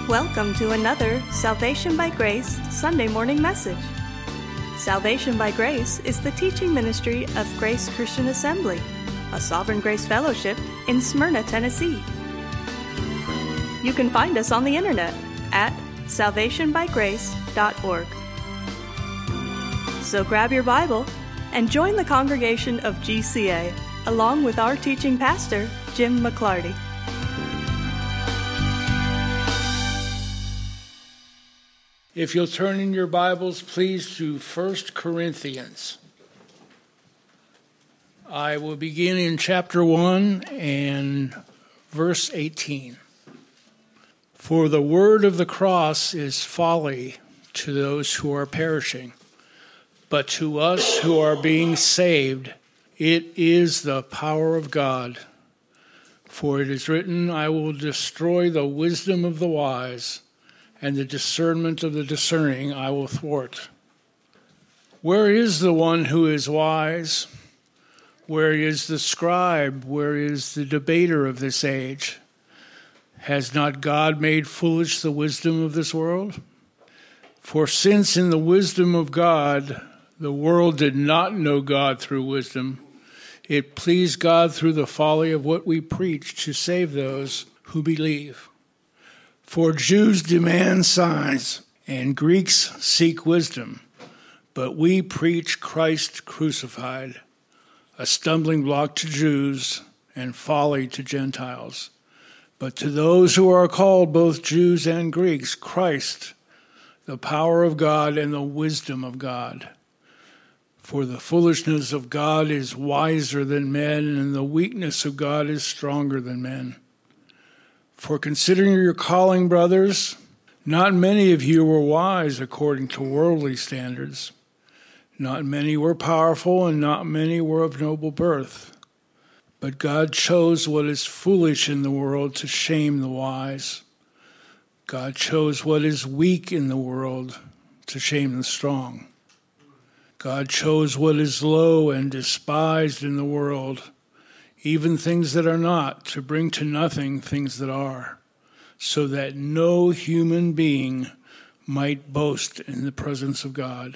Welcome to another Salvation by Grace Sunday morning message. Salvation by Grace is the teaching ministry of Grace Christian Assembly, a Sovereign Grace Fellowship in Smyrna, Tennessee. You can find us on the internet at salvationbygrace.org. So grab your Bible and join the congregation of GCA, along with our teaching pastor, Jim McClarty. If you'll turn in your Bibles, please, to 1 Corinthians. I will begin in chapter 1 and verse 18. For the word of the cross is folly to those who are perishing, but to us who are being saved, it is the power of God. For it is written, I will destroy the wisdom of the wise, and the discernment of the discerning I will thwart. Where is the one who is wise? Where is the scribe? Where is the debater of this age? Has not God made foolish the wisdom of this world? For since in the wisdom of God, the world did not know God through wisdom, it pleased God through the folly of what we preach to save those who believe. For Jews demand signs, and Greeks seek wisdom, but we preach Christ crucified, a stumbling block to Jews and folly to Gentiles. But to those who are called, both Jews and Greeks, Christ, the power of God and the wisdom of God. For the foolishness of God is wiser than men, and the weakness of God is stronger than men. For considering your calling, brothers, not many of you were wise according to worldly standards. Not many were powerful, and not many were of noble birth. But God chose what is foolish in the world to shame the wise. God chose what is weak in the world to shame the strong. God chose what is low and despised in the world, even things that are not, to bring to nothing things that are, so that no human being might boast in the presence of God.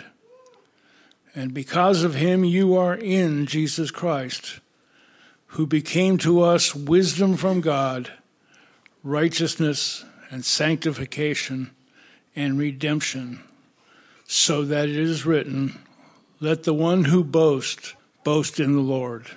And because of him you are in Jesus Christ, who became to us wisdom from God, righteousness and sanctification and redemption, so that it is written, let the one who boasts boast in the Lord.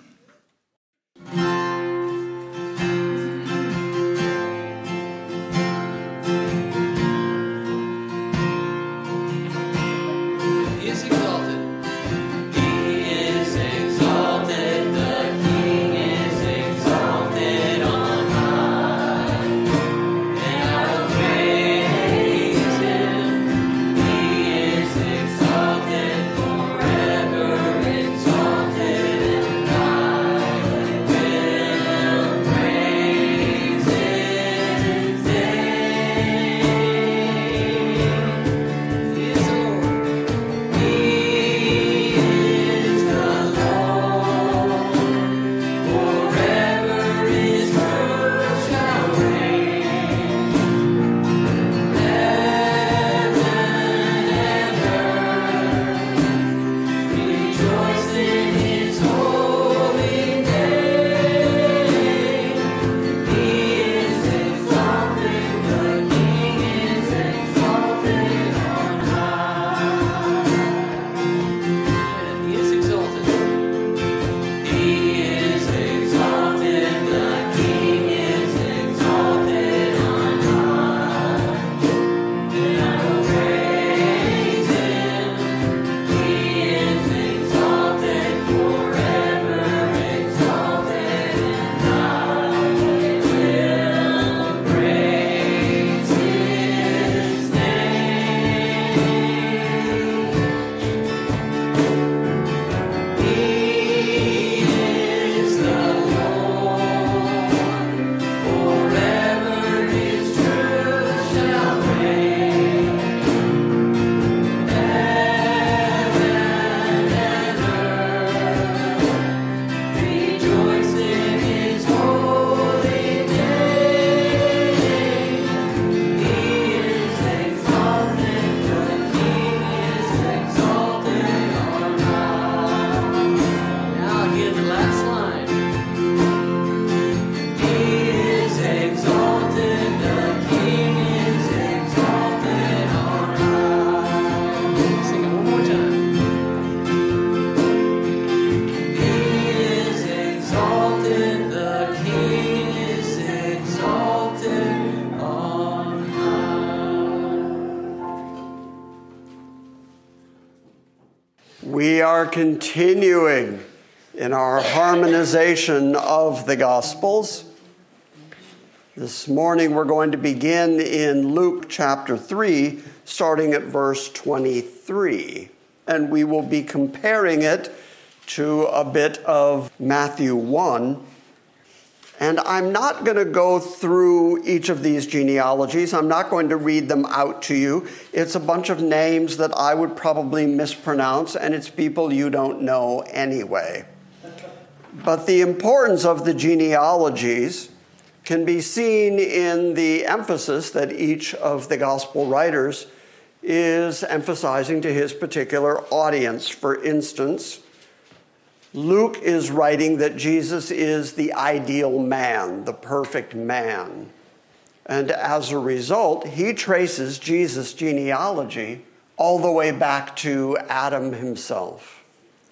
Forever exalted and high. are continuing in our harmonization of the Gospels. This morning we're going to begin in Luke chapter 3, starting at verse 23. And we will be comparing it to a bit of Matthew 1. And I'm not going to go through each of these genealogies. I'm not going to read them out to you. It's a bunch of names that I would probably mispronounce, and it's people you don't know anyway. But the importance of the genealogies can be seen in the emphasis that each of the gospel writers is emphasizing to his particular audience. For instance, Luke is writing that Jesus is the ideal man, the perfect man. And as a result, he traces Jesus' genealogy all the way back to Adam himself.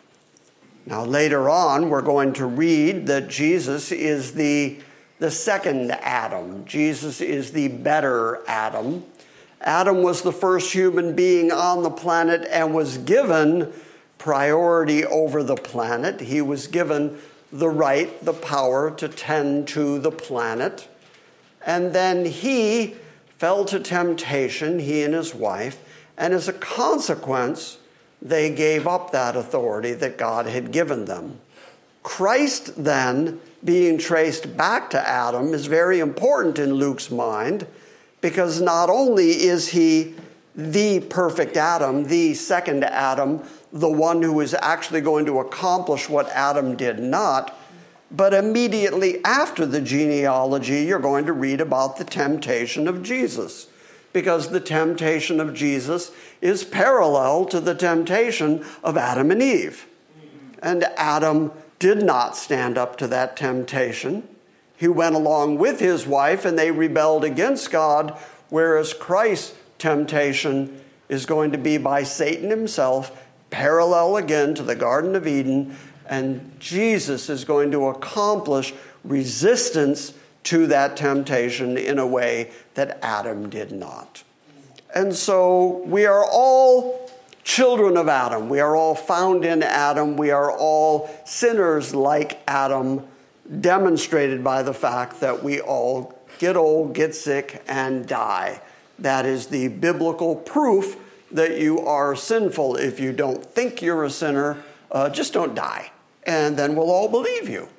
Now, later on, we're going to read that Jesus is the second Adam. Jesus is the better Adam. Adam was the first human being on the planet and was given priority over the planet. He was given the right, the power to tend to the planet. And then he fell to temptation, he and his wife, and as a consequence, they gave up that authority that God had given them. Christ then, being traced back to Adam, is very important in Luke's mind, because not only is he the perfect Adam, the second Adam, the one who is actually going to accomplish what Adam did not, but immediately after the genealogy, you're going to read about the temptation of Jesus, because the temptation of Jesus is parallel to the temptation of Adam and Eve. And Adam did not stand up to that temptation. He went along with his wife and they rebelled against God, whereas Christ's temptation is going to be by Satan himself, parallel again to the Garden of Eden, and Jesus is going to accomplish resistance to that temptation in a way that Adam did not. And so we are all children of Adam. We are all found in Adam. We are all sinners like Adam, demonstrated by the fact that we all get old, get sick, and die. That is the biblical proof that you are sinful. If you don't think you're a sinner, just don't die, and then we'll all believe you.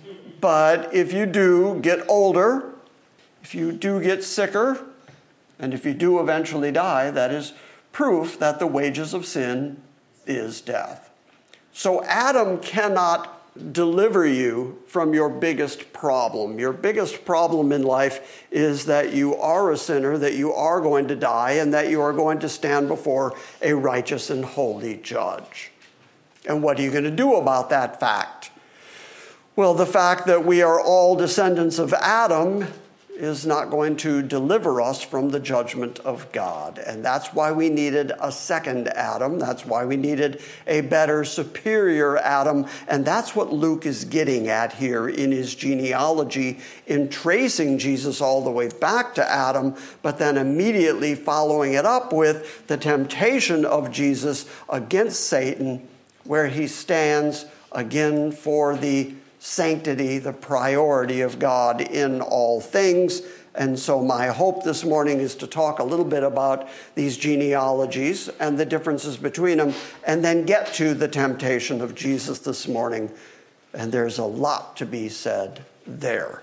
But if you do get older, if you do get sicker, and if you do eventually die, that is proof that the wages of sin is death. So Adam cannot deliver you from your biggest problem. Your biggest problem in life is that you are a sinner, that you are going to die, and that you are going to stand before a righteous and holy judge. And what are you going to do about that fact? Well, the fact that we are all descendants of Adam is not going to deliver us from the judgment of God. And that's why we needed a second Adam. That's why we needed a better, superior Adam. And that's what Luke is getting at here in his genealogy, in tracing Jesus all the way back to Adam, but then immediately following it up with the temptation of Jesus against Satan, where he stands again for the sanctity, the priority of God in all things. And so my hope this morning is to talk a little bit about these genealogies and the differences between them, and then get to the temptation of Jesus this morning. And there's a lot to be said there.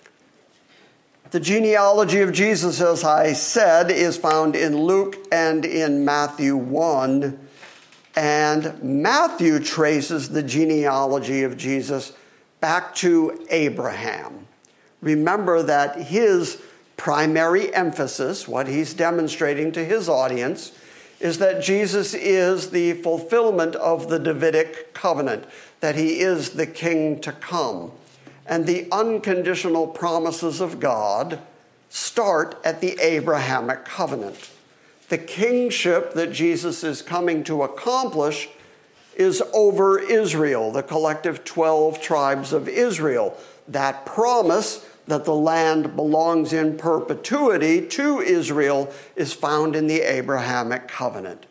The genealogy of Jesus, as I said, is found in Luke and in Matthew 1. And Matthew traces the genealogy of Jesus back to Abraham. Remember that his primary emphasis, what he's demonstrating to his audience, is that Jesus is the fulfillment of the Davidic covenant, that he is the king to come. And the unconditional promises of God start at the Abrahamic covenant. The kingship that Jesus is coming to accomplish is over Israel, the collective 12 tribes of Israel. That promise that the land belongs in perpetuity to Israel is found in the Abrahamic covenant.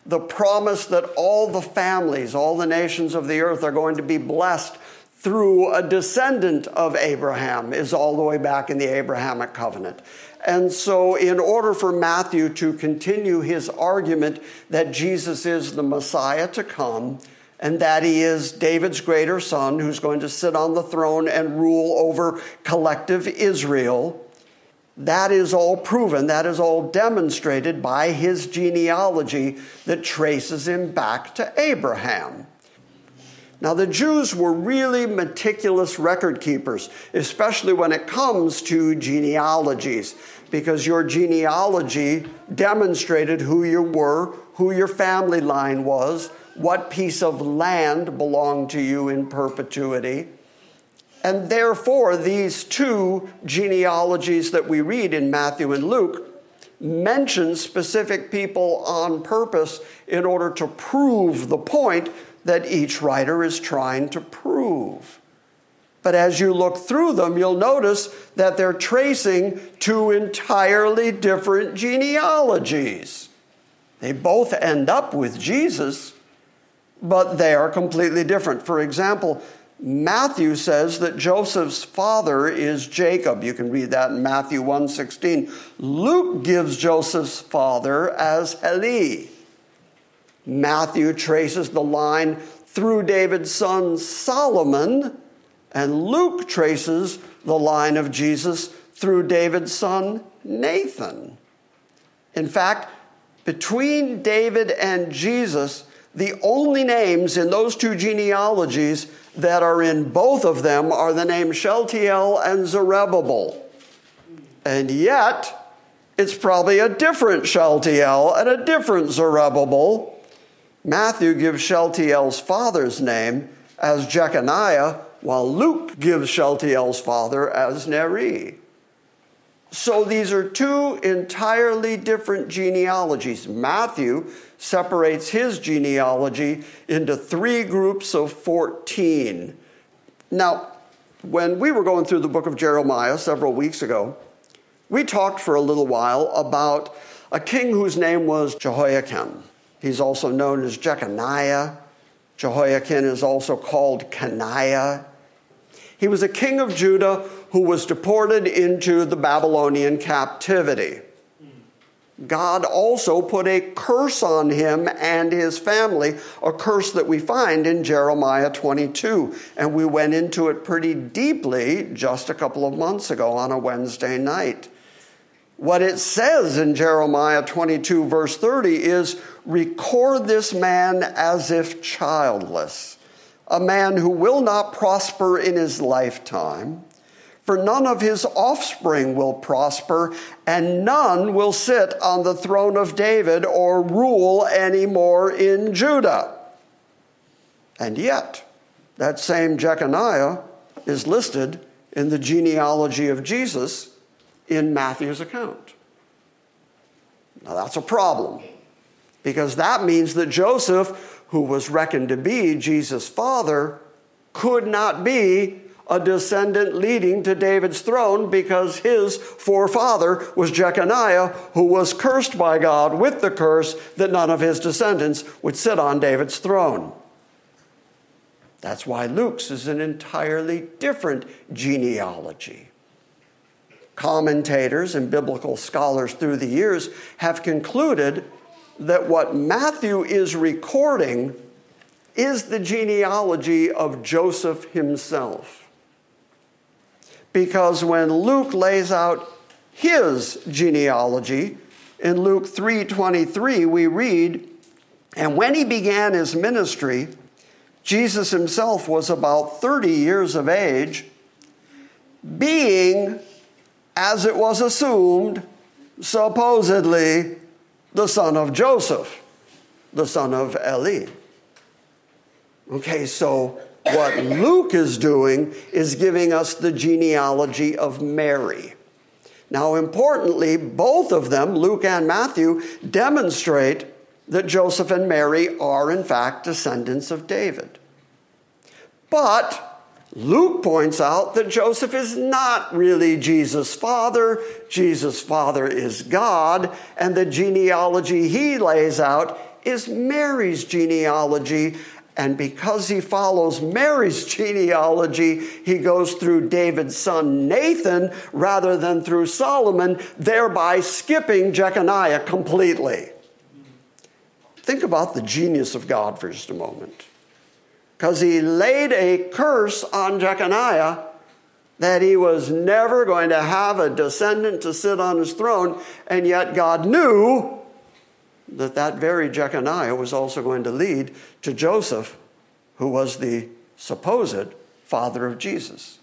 the promise that all the families, all the nations of the earth are going to be blessed through a descendant of Abraham is all the way back in the Abrahamic covenant. And so in order for Matthew to continue his argument that Jesus is the Messiah to come, and that he is David's greater son who's going to sit on the throne and rule over collective Israel, that is all proven, that is all demonstrated by his genealogy that traces him back to Abraham. Now, the Jews were really meticulous record keepers, especially when it comes to genealogies, because your genealogy demonstrated who you were, who your family line was, what piece of land belonged to you in perpetuity. And therefore, these two genealogies that we read in Matthew and Luke mention specific people on purpose in order to prove the point that each writer is trying to prove. But as you look through them, you'll notice that they're tracing two entirely different genealogies. They both end up with Jesus, but they are completely different. For example, Matthew says that Joseph's father is Jacob. You can read that in Matthew 1:16. Luke gives Joseph's father as Heli. Matthew traces the line through David's son Solomon, and Luke traces the line of Jesus through David's son Nathan. In fact, between David and Jesus, the only names in those two genealogies that are in both of them are the names Shealtiel and Zerubbabel. And yet, it's probably a different Shealtiel and a different Zerubbabel. Matthew gives Shealtiel's father's name as Jeconiah, while Luke gives Shealtiel's father as Neri. So these are two entirely different genealogies. Matthew separates his genealogy into three groups of 14. Now, when we were going through the book of Jeremiah several weeks ago, we talked for a little while about a king whose name was Jehoiakim. He's also known as Jeconiah. Jehoiakim is also called Coniah. He was a king of Judah who was deported into the Babylonian captivity. God also put a curse on him and his family, a curse that we find in Jeremiah 22. And we went into it pretty deeply just a couple of months ago on a Wednesday night. What it says in Jeremiah 22, verse 30 is, "Record this man as if childless, a man who will not prosper in his lifetime. For none of his offspring will prosper, and none will sit on the throne of David or rule anymore in Judah." And yet, that same Jeconiah is listed in the genealogy of Jesus in Matthew's account. Now that's a problem, because that means that Joseph, who was reckoned to be Jesus' father, could not be a descendant leading to David's throne, because his forefather was Jeconiah, who was cursed by God with the curse that none of his descendants would sit on David's throne. That's why Luke's is an entirely different genealogy. Commentators and biblical scholars through the years have concluded that what Matthew is recording is the genealogy of Joseph himself. Because when Luke lays out his genealogy, in Luke 3:23 we read, "And when he began his ministry, Jesus himself was about 30 years of age, being, as it was assumed, supposedly the son of Joseph, the son of Eli." Okay, so what Luke is doing is giving us the genealogy of Mary. Now, importantly, both of them, Luke and Matthew, demonstrate that Joseph and Mary are, in fact, descendants of David. But Luke points out that Joseph is not really Jesus' father. Jesus' father is God, and the genealogy he lays out is Mary's genealogy. And because he follows Mary's genealogy, he goes through David's son Nathan rather than through Solomon, thereby skipping Jeconiah completely. Think about the genius of God for just a moment. Because he laid a curse on Jeconiah that he was never going to have a descendant to sit on his throne, and yet God knew that that very Jeconiah was also going to lead to Joseph, who was the supposed father of Jesus.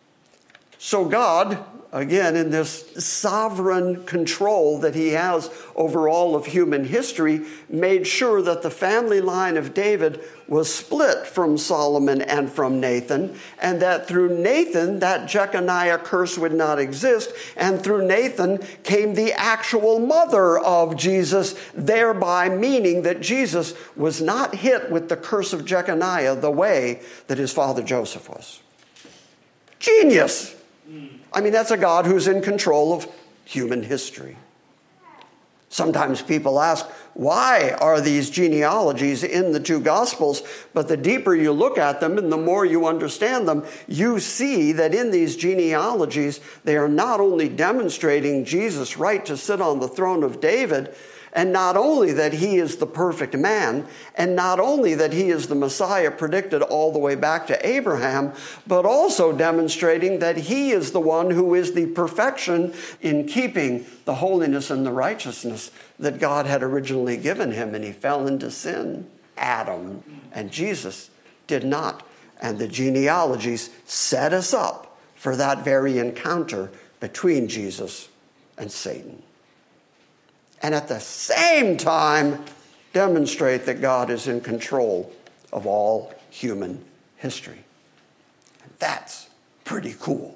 So God, again, in this sovereign control that he has over all of human history, made sure that the family line of David was split from Solomon and from Nathan, and that through Nathan, that Jeconiah curse would not exist, and through Nathan came the actual mother of Jesus, thereby meaning that Jesus was not hit with the curse of Jeconiah the way that his father Joseph was. Genius! I mean, that's a God who's in control of human history. Sometimes people ask, why are these genealogies in the two Gospels? But the deeper you look at them and the more you understand them, you see that in these genealogies, they are not only demonstrating Jesus' right to sit on the throne of David, and not only that he is the perfect man, and not only that he is the Messiah predicted all the way back to Abraham, but also demonstrating that he is the one who is the perfection in keeping the holiness and the righteousness that God had originally given him, and he fell into sin. Adam and Jesus did not. And the genealogies set us up for that very encounter between Jesus and Satan. And at the same time, demonstrate that God is in control of all human history. And that's pretty cool.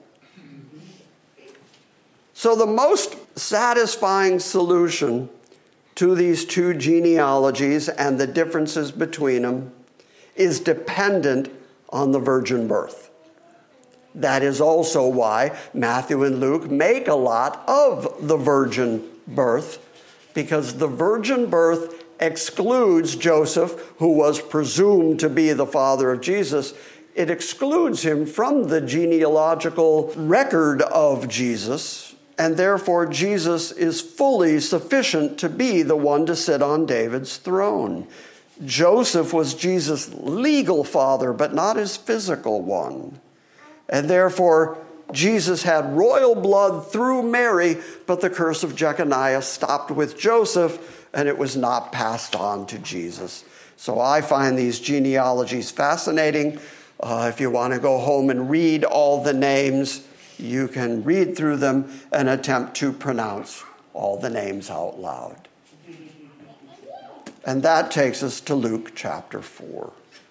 So the most satisfying solution to these two genealogies and the differences between them is dependent on the virgin birth. That is also why Matthew and Luke make a lot of the virgin birth, because the virgin birth excludes Joseph, who was presumed to be the father of Jesus. It excludes him from the genealogical record of Jesus, and therefore Jesus is fully sufficient to be the one to sit on David's throne. Joseph was Jesus' legal father, but not his physical one. And therefore, Jesus had royal blood through Mary, but the curse of Jeconiah stopped with Joseph, and it was not passed on to Jesus. So I find these genealogies fascinating. If you want to go home and read all the names, you can read through them and attempt to pronounce all the names out loud. And that takes us to Luke chapter 4.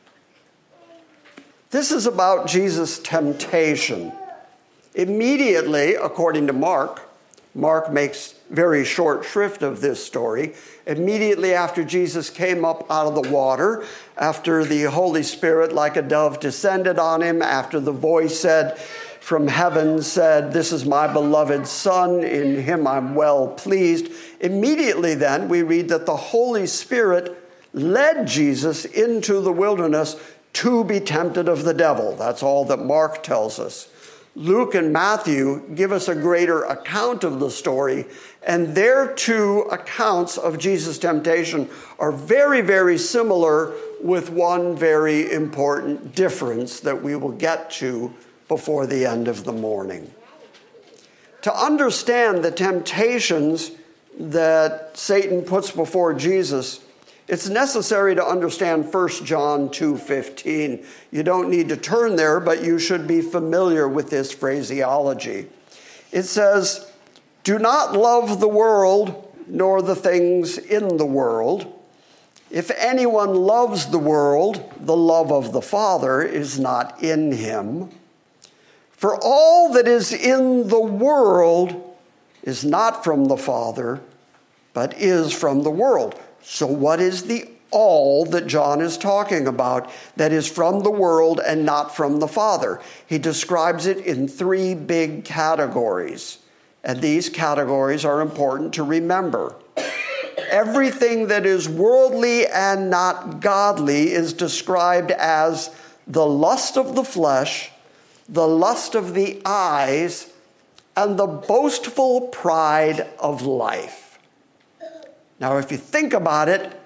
This is about Jesus' temptation. Immediately, according to Mark makes very short shrift of this story. Immediately after Jesus came up out of the water, after the Holy Spirit like a dove descended on him, after the voice said from heaven said, "This is my beloved Son, in him I'm well pleased." Immediately then, we read that the Holy Spirit led Jesus into the wilderness to be tempted of the devil. That's all that Mark tells us. Luke and Matthew give us a greater account of the story, and their two accounts of Jesus' temptation are very, very similar, with one very important difference that we will get to before the end of the morning. To understand the temptations that Satan puts before Jesus, it's necessary to understand 1 John 2:15. You don't need to turn there, but you should be familiar with this phraseology. It says, "Do not love the world, nor the things in the world. If anyone loves the world, the love of the Father is not in him. For all that is in the world is not from the Father, but is from the world." So what is the all that John is talking about that is from the world and not from the Father? He describes it in three big categories. And these categories are important to remember. everything that is worldly and not godly is described as the lust of the flesh, the lust of the eyes, and the boastful pride of life. Now, if you think about it,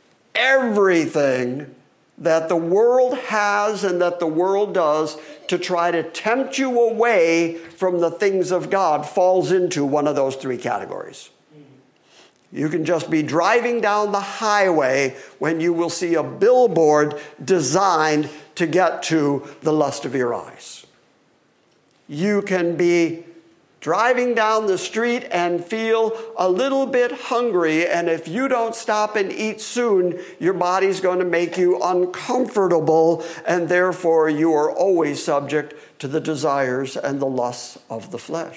everything that the world has and that the world does to try to tempt you away from the things of God falls into one of those three categories. You can just be driving down the highway when you will see a billboard designed to get to the lust of your eyes. You can be driving down the street and feel a little bit hungry, and if you don't stop and eat soon, your body's going to make you uncomfortable, and therefore you are always subject to the desires and the lusts of the flesh.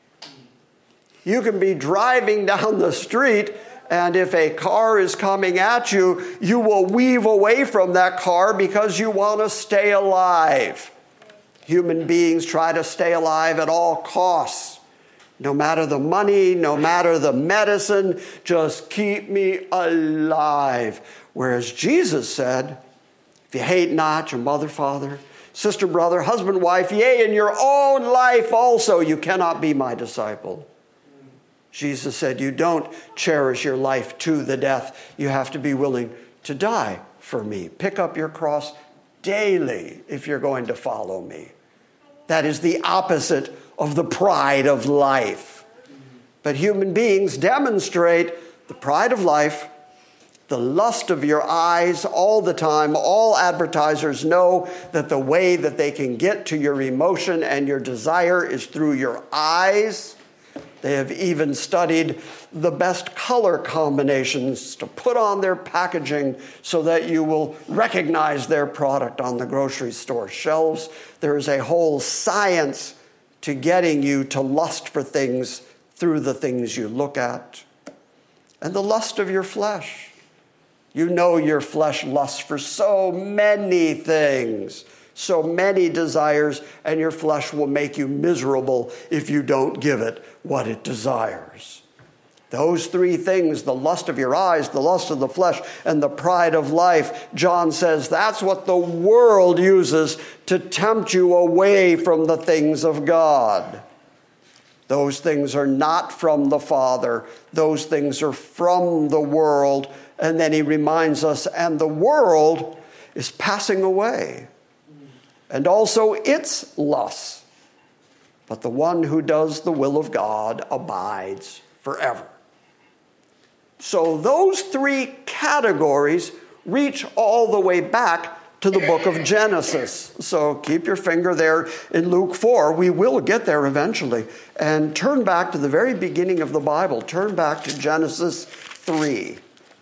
You can be driving down the street, and if a car is coming at you, you will weave away from that car because you want to stay alive. Human beings try to stay alive at all costs. No matter the money, no matter the medicine, just keep me alive. Whereas Jesus said, if you hate not your mother, father, sister, brother, husband, wife, yea, in your own life also, you cannot be my disciple. Jesus said, you don't cherish your life to the death. You have to be willing to die for me. Pick up your cross daily if you're going to follow me. That is the opposite of the pride of life. But human beings demonstrate the pride of life, the lust of your eyes all the time. All advertisers know that the way that they can get to your emotion and your desire is through your eyes. They have even studied the best color combinations to put on their packaging so that you will recognize their product on the grocery store shelves. There is a whole science to getting you to lust for things through the things you look at. And the lust of your flesh. You know your flesh lusts for so many things, so many desires, and your flesh will make you miserable if you don't give it what it desires. Those three things, the lust of your eyes, the lust of the flesh, and the pride of life, John says that's what the world uses to tempt you away from the things of God. Those things are not from the Father. Those things are from the world. And then he reminds us, and the world is passing away, and also its lusts. But the one who does the will of God abides forever. So those three categories reach all the way back to the book of Genesis. So keep your finger there in Luke 4. We will get there eventually. And turn back to the very beginning of the Bible. Turn back to Genesis 3.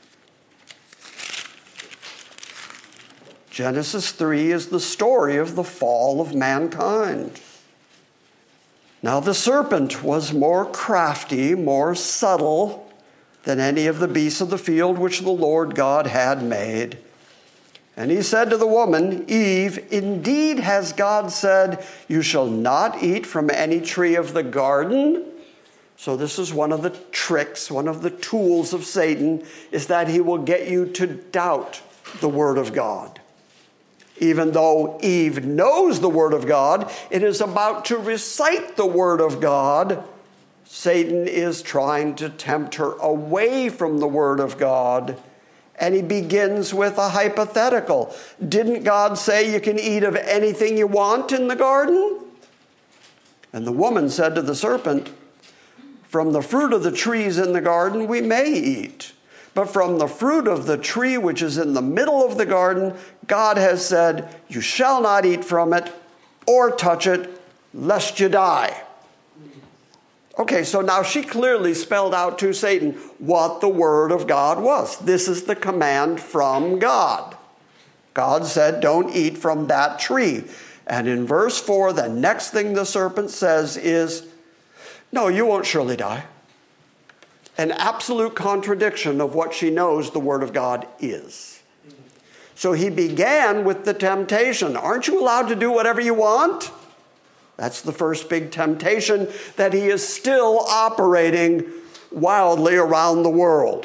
Genesis 3 is the story of the fall of mankind. Now the serpent was more crafty, more subtle than any of the beasts of the field which the Lord God had made. And he said to the woman, Eve, indeed has God said, you shall not eat from any tree of the garden? So this is one of the tricks, one of the tools of Satan, is that he will get you to doubt the word of God. Even though Eve knows the word of God, it is about to recite the word of God. Satan is trying to tempt her away from the word of God. And he begins with a hypothetical. Didn't God say you can eat of anything you want in the garden? And the woman said to the serpent, from the fruit of the trees in the garden we may eat. But from the fruit of the tree which is in the middle of the garden, God has said, you shall not eat from it or touch it, lest you die. Okay, so now she clearly spelled out to Satan what the word of God was. This is the command from God. God said, don't eat from that tree. And in verse 4, the next thing the serpent says is, no, you won't surely die. An absolute contradiction of what she knows the word of God is. So he began with the temptation. Aren't you allowed to do whatever you want? That's the first big temptation that he is still operating wildly around the world.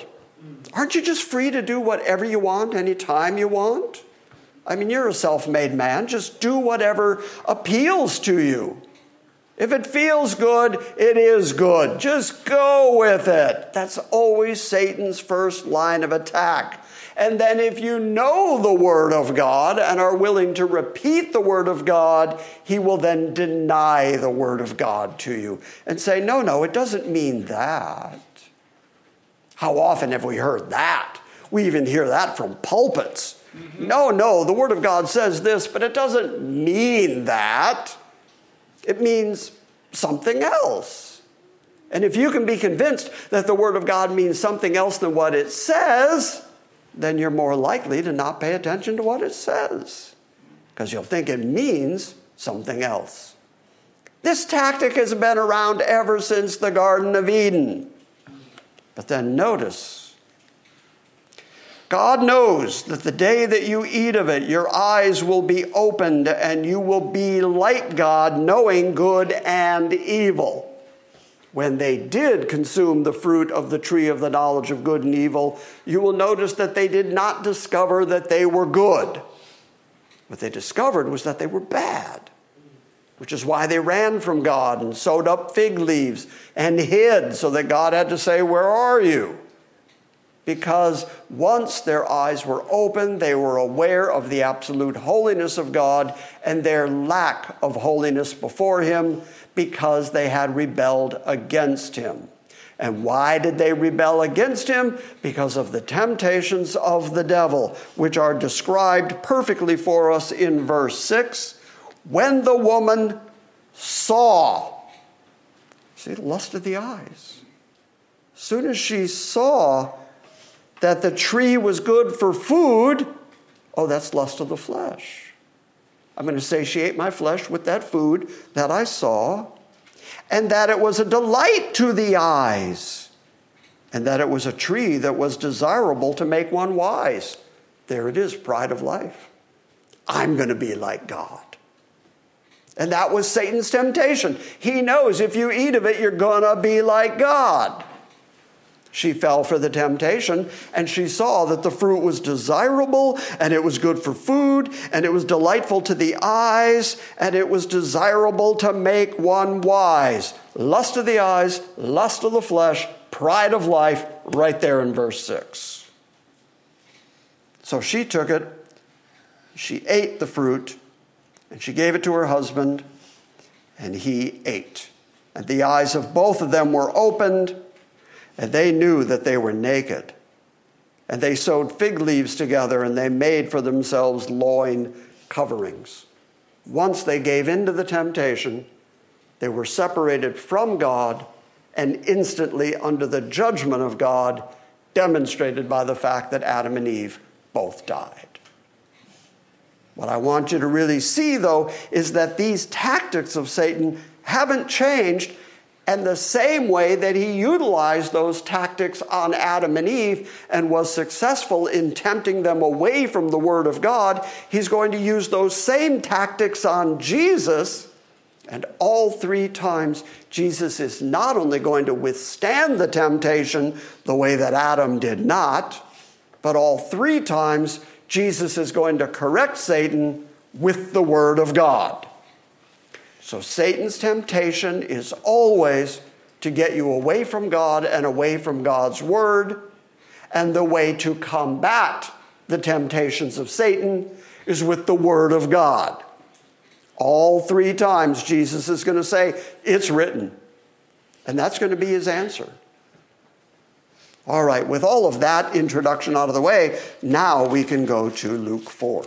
Aren't you just free to do whatever you want, anytime you want? I mean, you're a self-made man. Just do whatever appeals to you. If it feels good, it is good. Just go with it. That's always Satan's first line of attack. And then if you know the Word of God and are willing to repeat the Word of God, he will then deny the Word of God to you and say, no, it doesn't mean that. How often have we heard that? We even hear that from pulpits. No, the Word of God says this, but it doesn't mean that. It means something else. And if you can be convinced that the Word of God means something else than what it says, then you're more likely to not pay attention to what it says, because you'll think it means something else. This tactic has been around ever since the Garden of Eden. But then notice, God knows that the day that you eat of it, your eyes will be opened and you will be like God, knowing good and evil. When they did consume the fruit of the tree of the knowledge of good and evil, you will notice that they did not discover that they were good. What they discovered was that they were bad, which is why they ran from God and sewed up fig leaves and hid, so that God had to say, "Where are you?" Because once their eyes were opened, they were aware of the absolute holiness of God and their lack of holiness before him, because they had rebelled against him. And why did they rebel against him? Because of the temptations of the devil, which are described perfectly for us in verse 6. When the woman saw, see, lust of the eyes. As soon as she saw that the tree was good for food, that's lust of the flesh. I'm going to satiate my flesh with that food that I saw, and that it was a delight to the eyes, and that it was a tree that was desirable to make one wise. There it is, pride of life. I'm going to be like God. And that was Satan's temptation. He knows if you eat of it, you're going to be like God. She fell for the temptation, and she saw that the fruit was desirable, and it was good for food, and it was delightful to the eyes, and it was desirable to make one wise. Lust of the eyes, lust of the flesh, pride of life, right there in verse 6. So she took it, she ate the fruit, and she gave it to her husband, and he ate. And the eyes of both of them were opened, and they knew that they were naked. And they sewed fig leaves together, and they made for themselves loin coverings. Once they gave in to the temptation, they were separated from God and instantly under the judgment of God, demonstrated by the fact that Adam and Eve both died. What I want you to really see, though, is that these tactics of Satan haven't changed. And the same way that he utilized those tactics on Adam and Eve and was successful in tempting them away from the Word of God, he's going to use those same tactics on Jesus. And all three times, Jesus is not only going to withstand the temptation the way that Adam did not, but all three times, Jesus is going to correct Satan with the Word of God. So Satan's temptation is always to get you away from God and away from God's Word. And the way to combat the temptations of Satan is with the Word of God. All three times Jesus is going to say, "It's written." And that's going to be his answer. All right, with all of that introduction out of the way, now we can go to Luke 4.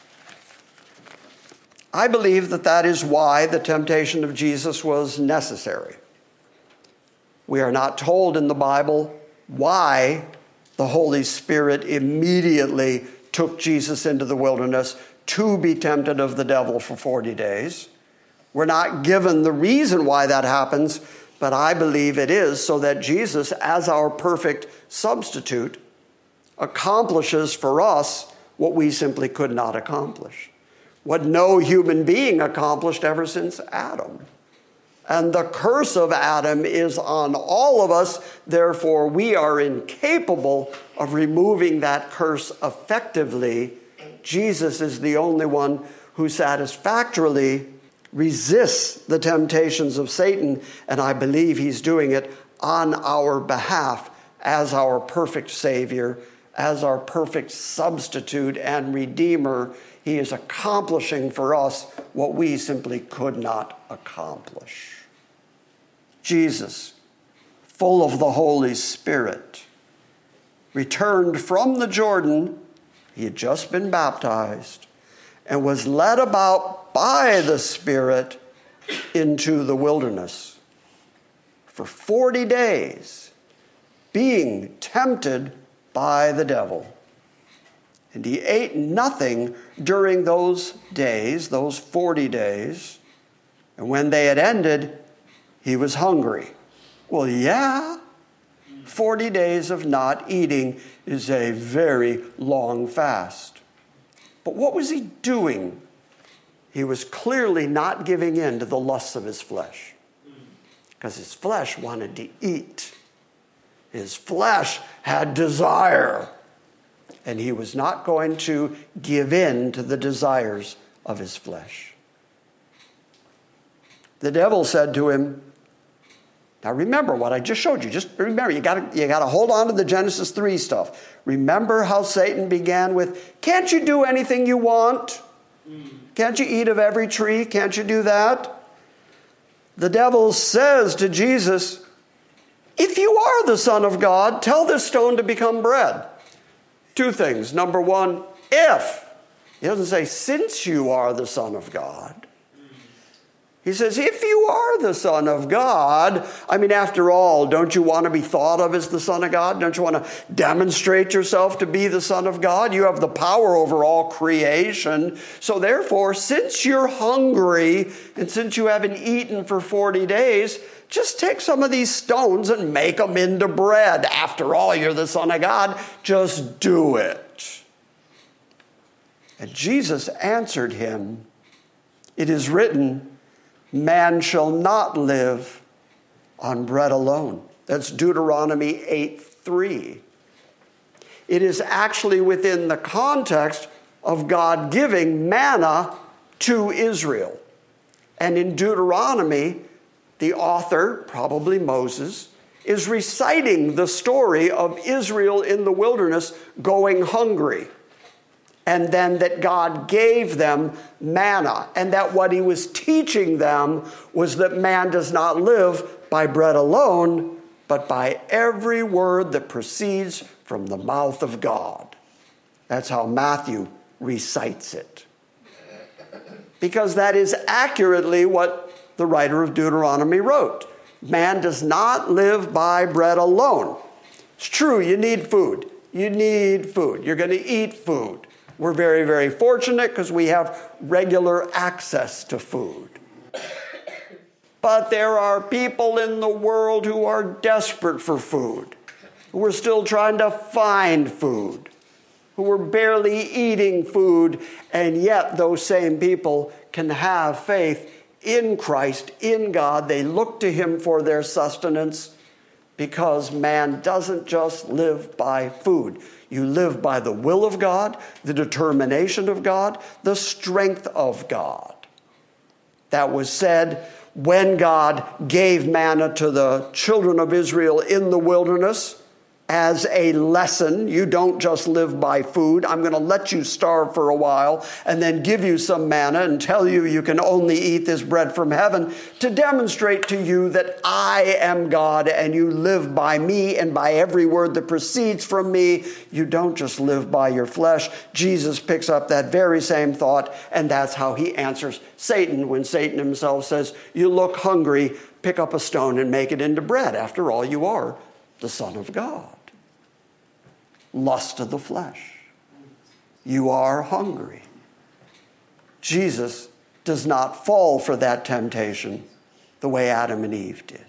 I believe that is why the temptation of Jesus was necessary. We are not told in the Bible why the Holy Spirit immediately took Jesus into the wilderness to be tempted of the devil for 40 days. We're not given the reason why that happens, but I believe it is so that Jesus, as our perfect substitute, accomplishes for us what we simply could not accomplish. What no human being accomplished ever since Adam. And the curse of Adam is on all of us. Therefore, we are incapable of removing that curse effectively. Jesus is the only one who satisfactorily resists the temptations of Satan, and I believe he's doing it on our behalf as our perfect Savior, as our perfect substitute and Redeemer. He is accomplishing for us what we simply could not accomplish. Jesus, full of the Holy Spirit, returned from the Jordan. He had just been baptized and was led about by the Spirit into the wilderness for 40 days, being tempted by the devil. And he ate nothing during those days, those 40 days. And when they had ended, he was hungry. Well, yeah, 40 days of not eating is a very long fast. But what was he doing? He was clearly not giving in to the lusts of his flesh, because his flesh wanted to eat. His flesh had desire, and he was not going to give in to the desires of his flesh. The devil said to him, now remember what I just showed you. Just remember, you got to hold on to the Genesis 3 stuff. Remember how Satan began with, can't you do anything you want? Can't you eat of every tree? Can't you do that? The devil says to Jesus, if you are the Son of God, tell this stone to become bread. Two things. Number one, if. He doesn't say, since you are the Son of God. He says, if you are the Son of God, I mean, after all, don't you want to be thought of as the Son of God? Don't you want to demonstrate yourself to be the Son of God? You have the power over all creation. So therefore, since you're hungry and since you haven't eaten for 40 days, just take some of these stones and make them into bread. After all, you're the Son of God. Just do it. And Jesus answered him, it is written, man shall not live on bread alone. That's Deuteronomy 8:3. It is actually within the context of God giving manna to Israel. And in Deuteronomy, the author, probably Moses, is reciting the story of Israel in the wilderness going hungry. And then that God gave them manna, and that what he was teaching them was that man does not live by bread alone, but by every word that proceeds from the mouth of God. That's how Matthew recites it. Because that is accurately what the writer of Deuteronomy wrote. Man does not live by bread alone. It's true, you need food. You need food. You're going to eat food. We're very, very fortunate because we have regular access to food. But there are people in the world who are desperate for food, who are still trying to find food, who are barely eating food, and yet those same people can have faith in Christ, in God. They look to him for their sustenance because man doesn't just live by food. You live by the will of God, the determination of God, the strength of God. That was said when God gave manna to the children of Israel in the wilderness as a lesson. You don't just live by food. I'm going to let you starve for a while and then give you some manna and tell you you can only eat this bread from heaven to demonstrate to you that I am God and you live by me and by every word that proceeds from me. You don't just live by your flesh. Jesus picks up that very same thought, and that's how he answers Satan when Satan himself says, you look hungry, pick up a stone and make it into bread. After all, you are the Son of God. Lust of the flesh. You are hungry. Jesus does not fall for that temptation the way Adam and Eve did.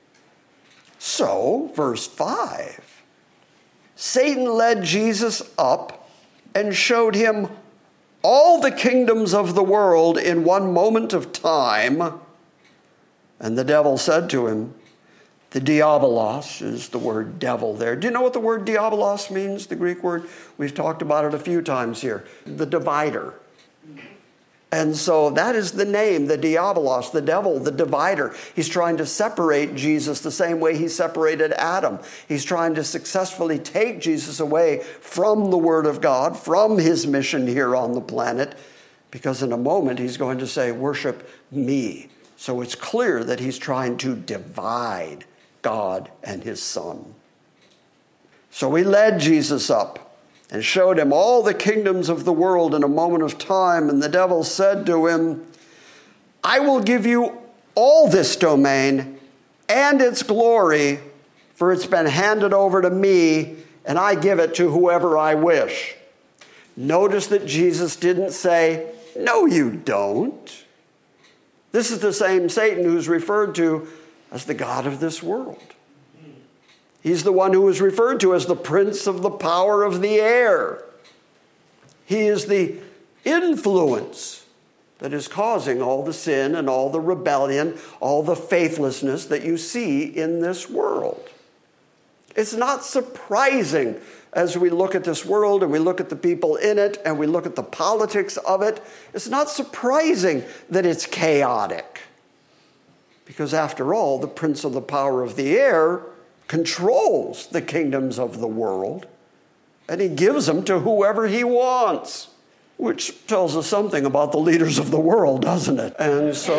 So, verse 5, Satan led Jesus up and showed him all the kingdoms of the world in one moment of time. And the devil said to him, the diabolos is the word devil there. Do you know what the word diabolos means, the Greek word? We've talked about it a few times here. The divider. And so that is the name, the diabolos, the devil, the divider. He's trying to separate Jesus the same way he separated Adam. He's trying to successfully take Jesus away from the Word of God, from his mission here on the planet, because in a moment he's going to say, worship me. So it's clear that he's trying to divide God and his Son. So he led Jesus up and showed him all the kingdoms of the world in a moment of time. And the devil said to him, I will give you all this domain and its glory, for it's been handed over to me, and I give it to whoever I wish. Notice that Jesus didn't say, no, you don't. This is the same Satan who's referred to as the god of this world. He's the one who is referred to as the prince of the power of the air. He is the influence that is causing all the sin and all the rebellion, all the faithlessness that you see in this world. It's not surprising as we look at this world and we look at the people in it and we look at the politics of it. It's not surprising that it's chaotic. Because after all, the prince of the power of the air controls the kingdoms of the world, and he gives them to whoever he wants, which tells us something about the leaders of the world, doesn't it? And so,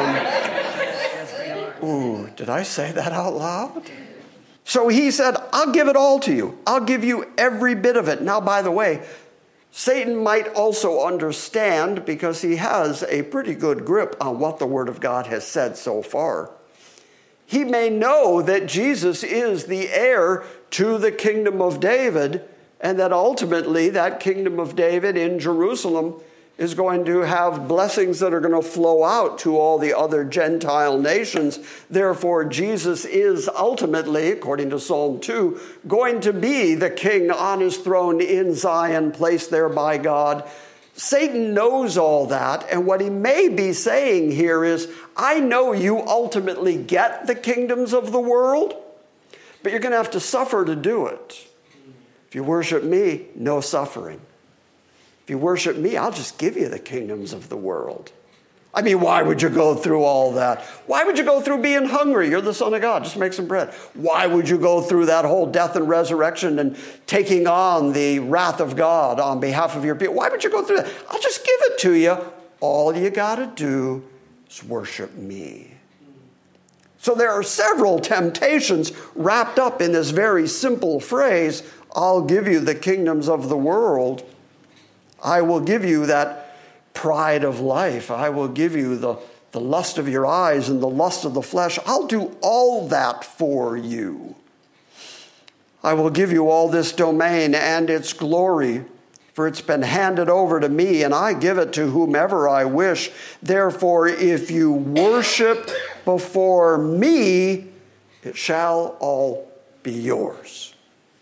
did I say that out loud? So he said, I'll give it all to you. I'll give you every bit of it. Now, by the way, Satan might also understand, because he has a pretty good grip on what the Word of God has said so far. He may know that Jesus is the heir to the kingdom of David, and that ultimately that kingdom of David in Jerusalem is going to have blessings that are going to flow out to all the other Gentile nations. Therefore, Jesus is ultimately, according to Psalm 2, going to be the king on his throne in Zion, placed there by God. Satan knows all that, and what he may be saying here is, I know you ultimately get the kingdoms of the world, but you're going to have to suffer to do it. If you worship me, no suffering. If you worship me, I'll just give you the kingdoms of the world. I mean, why would you go through all that? Why would you go through being hungry? You're the Son of God. Just make some bread. Why would you go through that whole death and resurrection and taking on the wrath of God on behalf of your people? Why would you go through that? I'll just give it to you. All you got to do is worship me. So there are several temptations wrapped up in this very simple phrase, I'll give you the kingdoms of the world. I will give you that pride of life. I will give you the lust of your eyes and the lust of the flesh. I'll do all that for you. I will give you all this domain and its glory, for it's been handed over to me, and I give it to whomever I wish. Therefore, if you worship before me, it shall all be yours.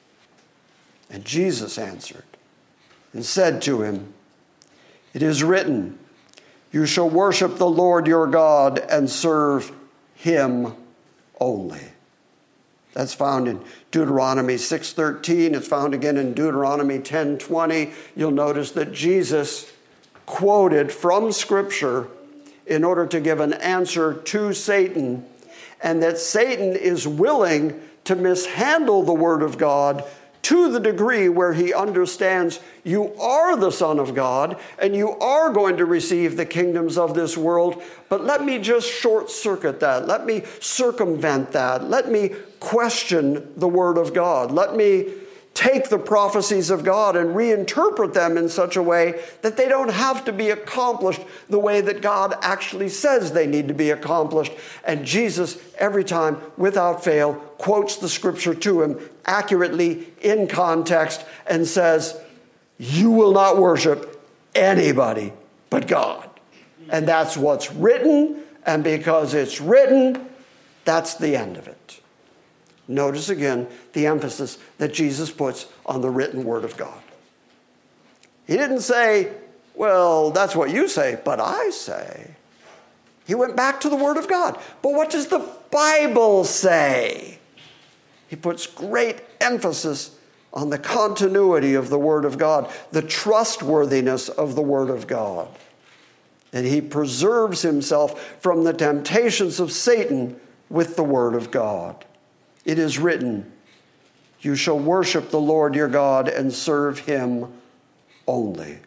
And Jesus answered and said to him, it is written, you shall worship the Lord your God and serve him only. That's found in Deuteronomy 6:13. It's found again in Deuteronomy 10:20. You'll notice that Jesus quoted from Scripture in order to give an answer to Satan, and that Satan is willing to mishandle the Word of God to the degree where he understands you are the Son of God and you are going to receive the kingdoms of this world, but let me just short circuit that. Let me circumvent that. Let me question the Word of God. Let me take the prophecies of God and reinterpret them in such a way that they don't have to be accomplished the way that God actually says they need to be accomplished. And Jesus, every time, without fail, quotes the Scripture to him accurately in context and says, you will not worship anybody but God. And that's what's written, and because it's written, that's the end of it. Notice again the emphasis that Jesus puts on the written Word of God. He didn't say, well, that's what you say, but I say. He went back to the Word of God. But what does the Bible say? He puts great emphasis on the continuity of the Word of God, the trustworthiness of the Word of God. And he preserves himself from the temptations of Satan with the Word of God. It is written, "You shall worship the Lord your God and serve him only."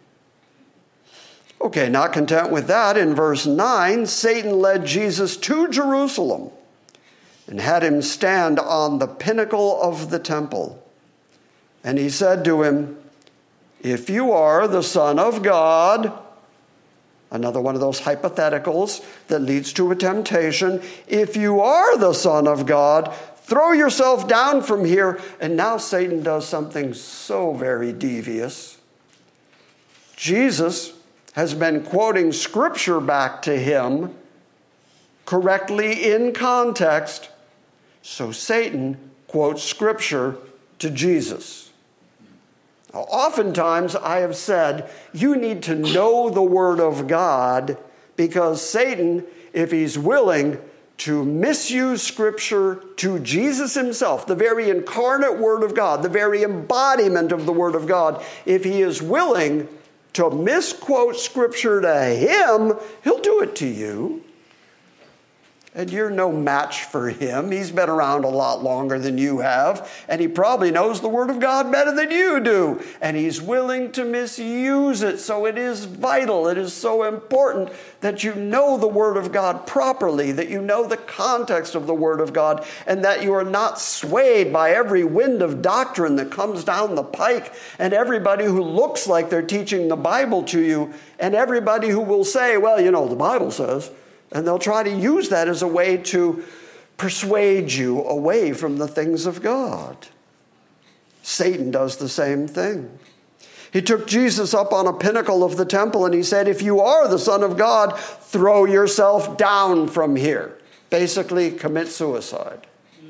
Okay, not content with that, in verse 9, Satan led Jesus to Jerusalem and had him stand on the pinnacle of the temple. And he said to him, "If you are the Son of God," another one of those hypotheticals that leads to a temptation, "if you are the Son of God, throw yourself down from here." And now Satan does something so very devious. Jesus has been quoting Scripture back to him correctly in context, so Satan quotes Scripture to Jesus. Now, oftentimes I have said, you need to know the Word of God, because Satan, if he's willing to misuse Scripture to Jesus himself, the very incarnate Word of God, the very embodiment of the Word of God, if he is willing to misquote Scripture to him, he'll do it to you. And you're no match for him. He's been around a lot longer than you have, and he probably knows the Word of God better than you do. And he's willing to misuse it. So it is vital, it is so important that you know the Word of God properly, that you know the context of the Word of God, and that you are not swayed by every wind of doctrine that comes down the pike, and everybody who looks like they're teaching the Bible to you, and everybody who will say, well, you know, the Bible says. And they'll try to use that as a way to persuade you away from the things of God. Satan does the same thing. He took Jesus up on a pinnacle of the temple and he said, "If you are the Son of God, throw yourself down from here." Basically, commit suicide.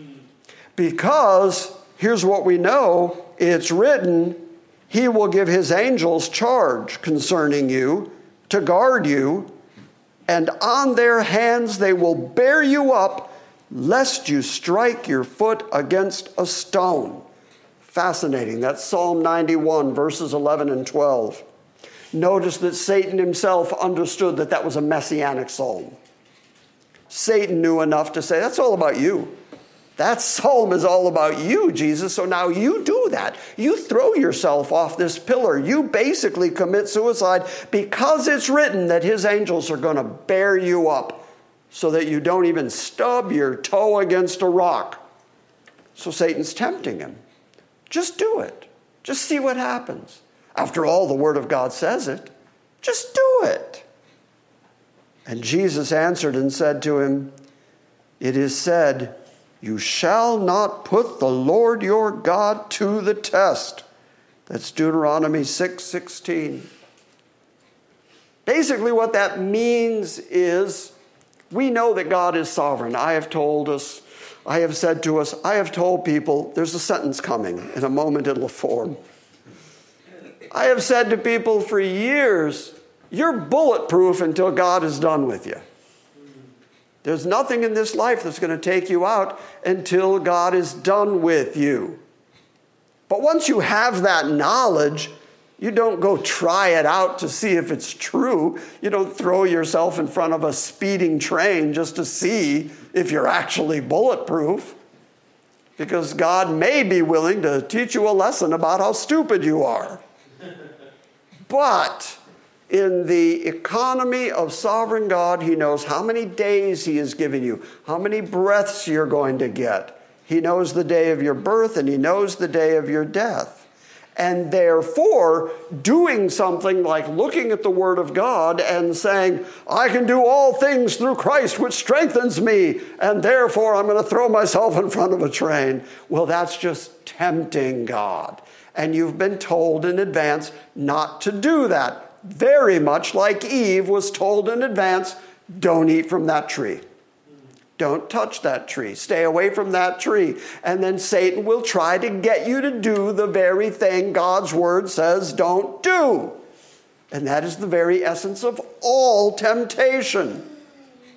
Because, here's what we know, it's written, "He will give his angels charge concerning you to guard you, and on their hands they will bear you up, lest you strike your foot against a stone." Fascinating. That's Psalm 91, verses 11 and 12. Notice that Satan himself understood that that was a messianic psalm. Satan knew enough to say, that's all about you. That psalm is all about you, Jesus, so now you do that. You throw yourself off this pillar. You basically commit suicide because it's written that his angels are going to bear you up so that you don't even stub your toe against a rock. So Satan's tempting him. Just do it. Just see what happens. After all, the Word of God says it. Just do it. And Jesus answered and said to him, "It is said, you shall not put the Lord your God to the test." That's Deuteronomy 6:16. Basically what that means is we know that God is sovereign. I have told people, there's a sentence coming. In a moment it'll form. I have said to people for years, you're bulletproof until God is done with you. There's nothing in this life that's going to take you out until God is done with you. But once you have that knowledge, you don't go try it out to see if it's true. You don't throw yourself in front of a speeding train just to see if you're actually bulletproof. Because God may be willing to teach you a lesson about how stupid you are. But in the economy of sovereign God, he knows how many days he has given you, how many breaths you're going to get. He knows the day of your birth and he knows the day of your death. And therefore, doing something like looking at the Word of God and saying, I can do all things through Christ which strengthens me, and therefore I'm going to throw myself in front of a train. Well, that's just tempting God. And you've been told in advance not to do that. Very much like Eve was told in advance, don't eat from that tree. Don't touch that tree. Stay away from that tree. And then Satan will try to get you to do the very thing God's word says don't do. And that is the very essence of all temptation.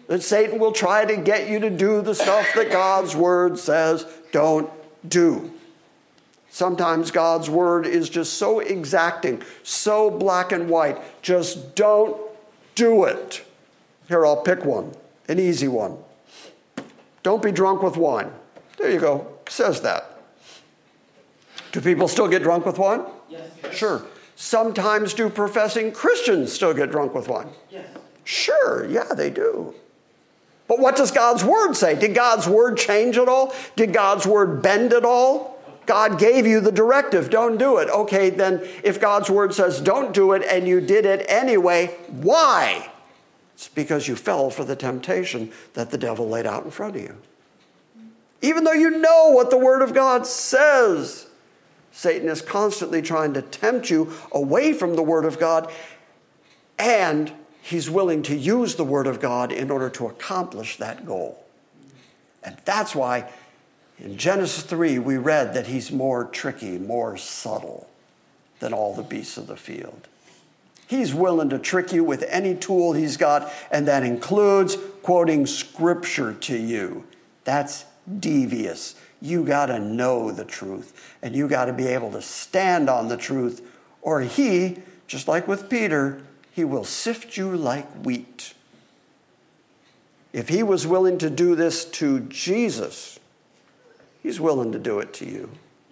that Satan will try to get you to do the stuff that God's word says don't do. Sometimes God's word is just so exacting, so black and white. Just don't do it. Here, I'll pick one, an easy one. Don't be drunk with wine. There you go. It says that. Do people still get drunk with wine? Yes. Sure. Sometimes do professing Christians still get drunk with wine? Yes. Sure, yeah, they do. But what does God's word say? Did God's word change at all? Did God's word bend at all? God gave you the directive, don't do it. Okay, then if God's word says don't do it and you did it anyway, why? It's because you fell for the temptation that the devil laid out in front of you. Even though you know what the word of God says, Satan is constantly trying to tempt you away from the word of God, and he's willing to use the word of God in order to accomplish that goal. And that's why in Genesis 3, we read that he's more tricky, more subtle than all the beasts of the field. He's willing to trick you with any tool he's got, and that includes quoting scripture to you. That's devious. You got to know the truth, and you got to be able to stand on the truth, or he, just like with Peter, he will sift you like wheat. If he was willing to do this to Jesus, he's willing to do it to you.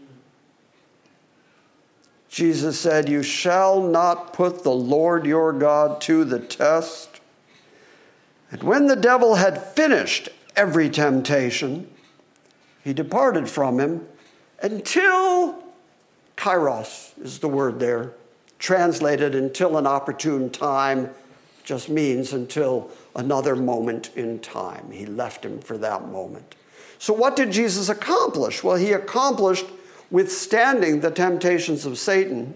Jesus said, "You shall not put the Lord your God to the test." And when the devil had finished every temptation, he departed from him until, kairos is the word there, translated until an opportune time, just means until another moment in time. He left him for that moment. So what did Jesus accomplish? Well, he accomplished withstanding the temptations of Satan.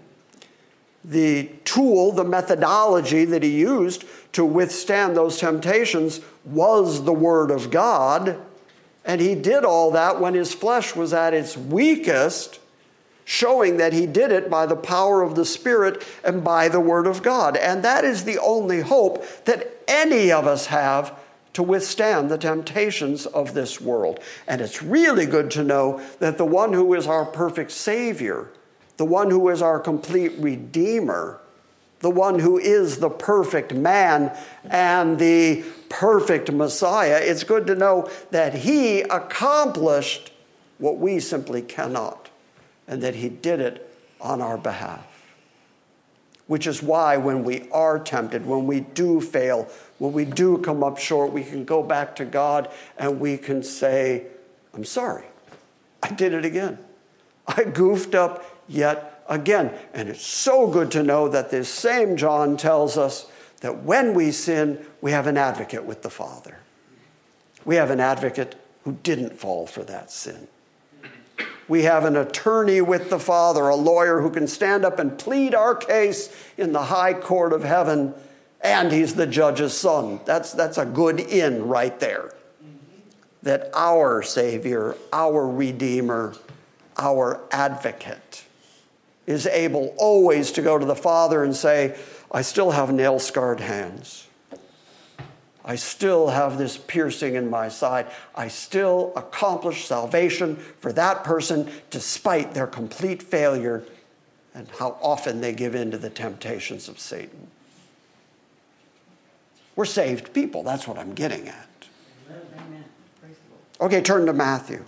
The tool, the methodology that he used to withstand those temptations was the Word of God. And he did all that when his flesh was at its weakest, showing that he did it by the power of the Spirit and by the Word of God. And that is the only hope that any of us have to withstand the temptations of this world. And it's really good to know that the one who is our perfect Savior, the one who is our complete Redeemer, the one who is the perfect man and the perfect Messiah, it's good to know that he accomplished what we simply cannot, and that he did it on our behalf. Which is why when we are tempted, when we do fail, when we do come up short, we can go back to God and we can say, "I'm sorry. I did it again. I goofed up yet again." And it's so good to know that this same John tells us that when we sin, we have an advocate with the Father. We have an advocate who didn't fall for that sin. We have an attorney with the Father, a lawyer who can stand up and plead our case in the high court of heaven, and he's the judge's son. That's a good in right there. That our Savior, our Redeemer, our advocate is able always to go to the Father and say, "I still have nail-scarred hands. I still have this piercing in my side. I still accomplish salvation for that person despite their complete failure and how often they give in to the temptations of Satan." We're saved people. That's what I'm getting at. Amen. Praise the Okay, turn to Matthew.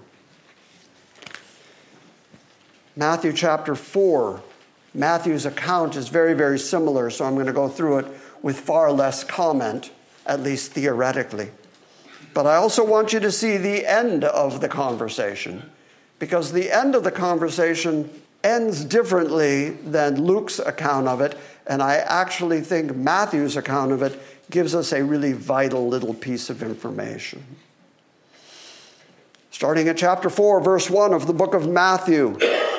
Matthew chapter 4. Matthew's account is very, very similar, so I'm going to go through it with far less comment, at least theoretically. But I also want you to see the end of the conversation, because the end of the conversation ends differently than Luke's account of it, and I actually think Matthew's account of it gives us a really vital little piece of information. Starting at chapter 4, verse 1 of the book of Matthew.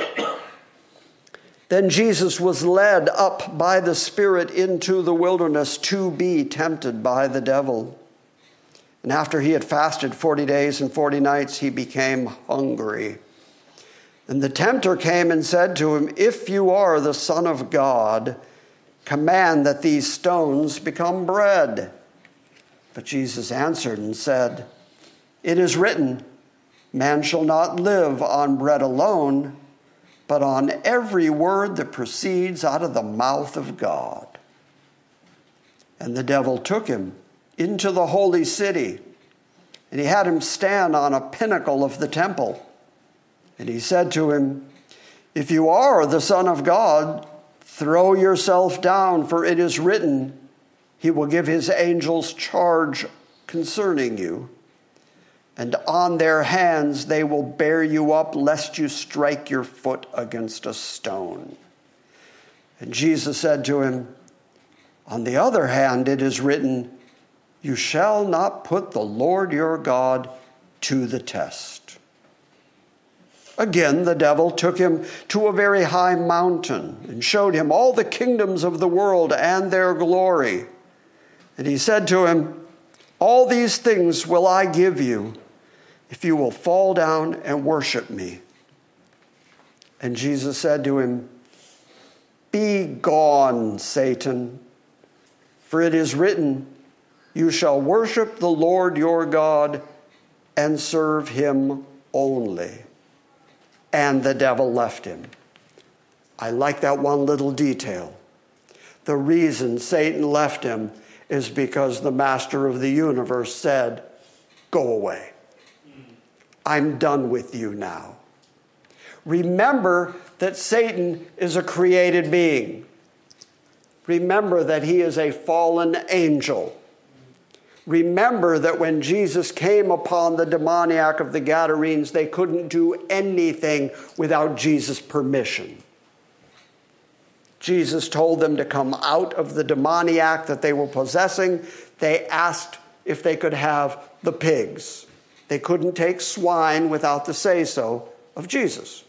Then Jesus was led up by the Spirit into the wilderness to be tempted by the devil. And after he had fasted 40 days and 40 nights, he became hungry. And the tempter came and said to him, "If you are the Son of God, command that these stones become bread." But Jesus answered and said, "It is written, man shall not live on bread alone, but on every word that proceeds out of the mouth of God." And the devil took him into the holy city, and he had him stand on a pinnacle of the temple. And he said to him, "If you are the Son of God, throw yourself down, for it is written, he will give his angels charge concerning you. And on their hands they will bear you up, lest you strike your foot against a stone." And Jesus said to him, "On the other hand, it is written, you shall not put the Lord your God to the test." Again, the devil took him to a very high mountain and showed him all the kingdoms of the world and their glory. And he said to him, "All these things will I give you if you will fall down and worship me." And Jesus said to him, "Be gone, Satan, for it is written, you shall worship the Lord your God and serve him only." And the devil left him. I like that one little detail. The reason Satan left him is because the master of the universe said, "Go away. I'm done with you now." Remember that Satan is a created being. Remember that he is a fallen angel. Remember that when Jesus came upon the demoniac of the Gadarenes, they couldn't do anything without Jesus' permission. Jesus told them to come out of the demoniac that they were possessing. They asked if they could have the pigs. They couldn't take swine without the say-so of Jesus.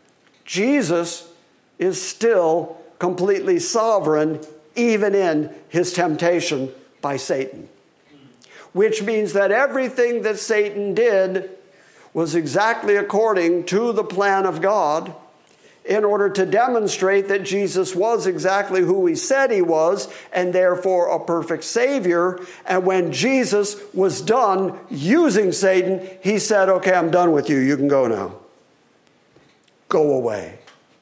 Jesus is still completely sovereign, even in his temptation by Satan. Which means that everything that Satan did was exactly according to the plan of God in order to demonstrate that Jesus was exactly who he said he was, and therefore a perfect Savior. And when Jesus was done using Satan, he said, "Okay, I'm done with you. You can go now. Go away."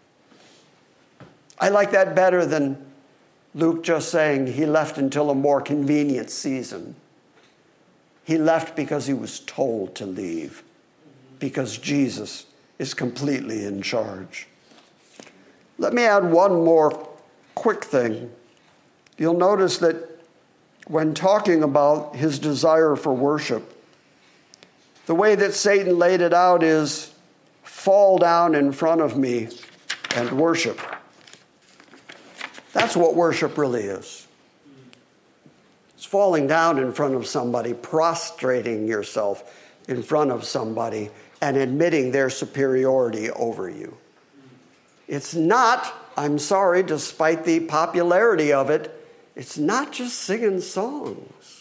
I like that better than Luke just saying he left until a more convenient season. He left because he was told to leave, because Jesus is completely in charge. Let me add one more quick thing. You'll notice that when talking about his desire for worship, the way that Satan laid it out is, fall down in front of me and worship. That's what worship really is. It's falling down in front of somebody, prostrating yourself in front of somebody, and admitting their superiority over you. It's not, I'm sorry, despite the popularity of it, it's not just singing songs.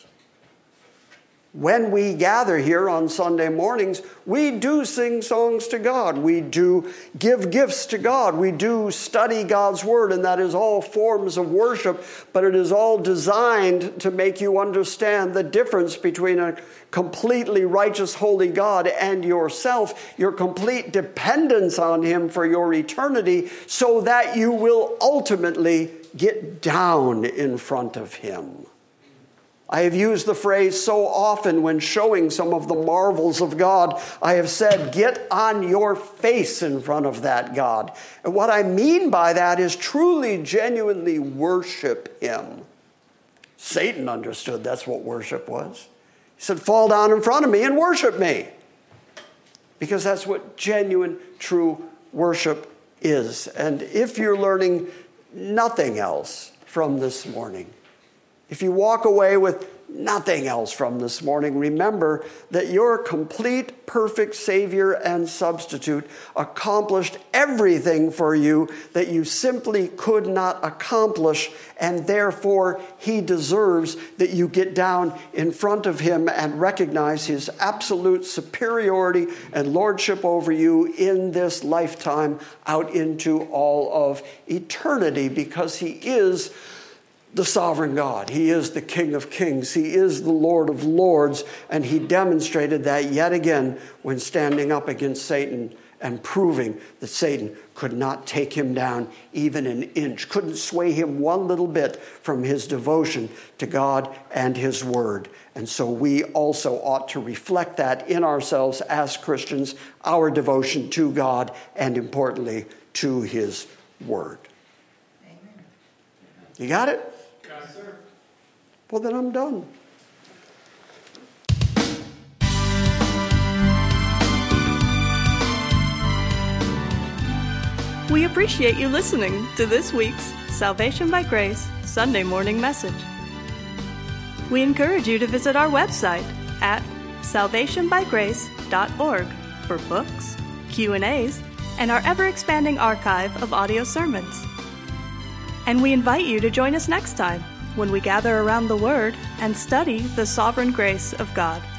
When we gather here on Sunday mornings, we do sing songs to God. We do give gifts to God. We do study God's Word, and that is all forms of worship, but it is all designed to make you understand the difference between a completely righteous, holy God and yourself, your complete dependence on Him for your eternity, so that you will ultimately get down in front of Him. I have used the phrase so often when showing some of the marvels of God. I have said, get on your face in front of that God. And what I mean by that is truly, genuinely worship Him. Satan understood that's what worship was. He said, fall down in front of me and worship me. Because that's what genuine, true worship is. And if you're learning nothing else from this morning, if you walk away with nothing else from this morning, remember that your complete, perfect Savior and substitute accomplished everything for you that you simply could not accomplish, and therefore He deserves that you get down in front of Him and recognize His absolute superiority and lordship over you in this lifetime out into all of eternity, because He is the sovereign God. He is the King of Kings. He is the Lord of Lords. And he demonstrated that yet again when standing up against Satan and proving that Satan could not take him down even an inch, couldn't sway him one little bit from his devotion to God and his word. And so we also ought to reflect that in ourselves as Christians, our devotion to God and, importantly, to his word. Amen. You got it? Yes, sir. Well, then I'm done. We appreciate you listening to this week's Salvation by Grace Sunday morning message. We encourage you to visit our website at salvationbygrace.org for books, Q&As, and our ever-expanding archive of audio sermons. And we invite you to join us next time when we gather around the Word and study the sovereign grace of God.